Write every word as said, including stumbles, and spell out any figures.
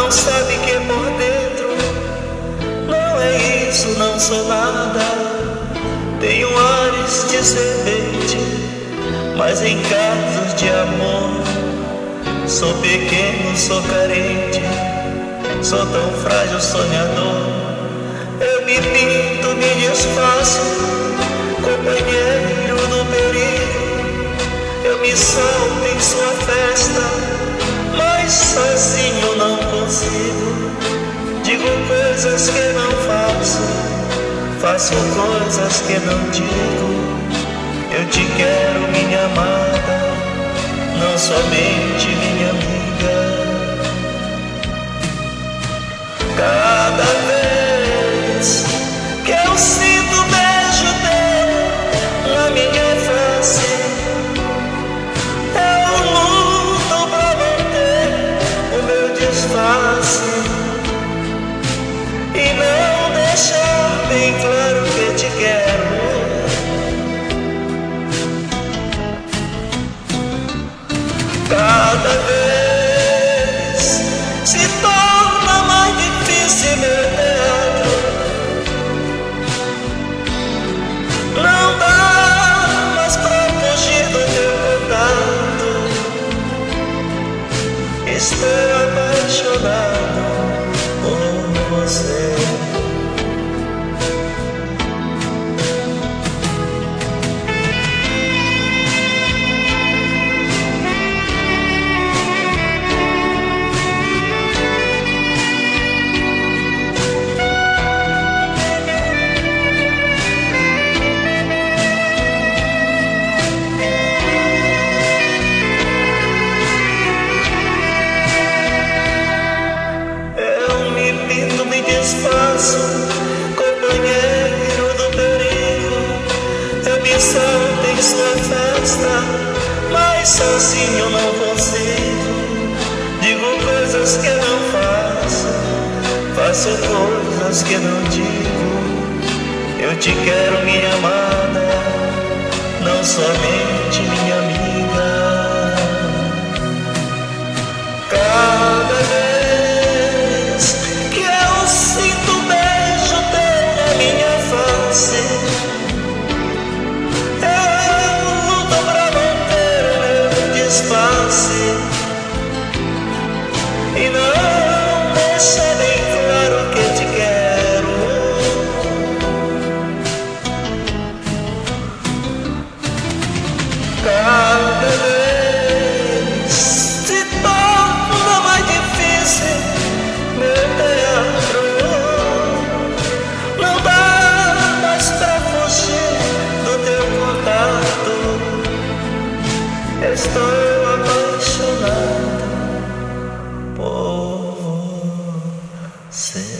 não sabe que por dentro não é isso, não sou nada. Tenho ares de serpente, mas em casos de amor sou pequeno, sou carente, sou tão frágil, sonhador. Eu me pinto, me desfaço, companheiro do perigo. Eu me solto em sua festa, mas sozinho não consigo. Digo coisas que não faço, faço coisas que não digo. Eu te quero, minha amada, não somente minha amiga. Cada vez que eu sinto o beijo teu na minha face, eu luto pra manter o meu disfarce e não deixar bem claro que te quero. Cada vez se torna mais difícil meu teatro. Não dá mais pra fugir do teu contato. Estou apaixonado por você. Companheiro do perigo, eu me solto em sua festa, mas sozinho não consigo. Digo coisas que não faço, faço coisas que não digo. Eu te quero, minha amada, não somente minha amiga. Cada vez que eu sinto o beijo teu na minha face, eu luto pra manter o meu disfarce e não deixar bem claro que te quero. Cada vez se torna mais difícil meu teatro. Não dá mais pra fugir do teu contato. Estou apaixonado por você.